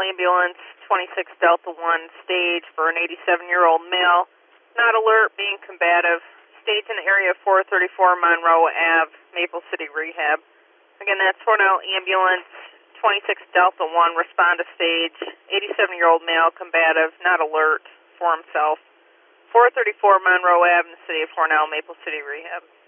Ambulance 26 Delta 1 stage for an 87-year-old male. Not alert, being combative. Stage in the area of 434 Monroe Ave, Maple City Rehab. Again, that's Hornell Ambulance 26 Delta 1, respond to stage. 87-year-old male, combative, not alert, for himself. 434 Monroe Ave in the city of Hornell, Maple City Rehab.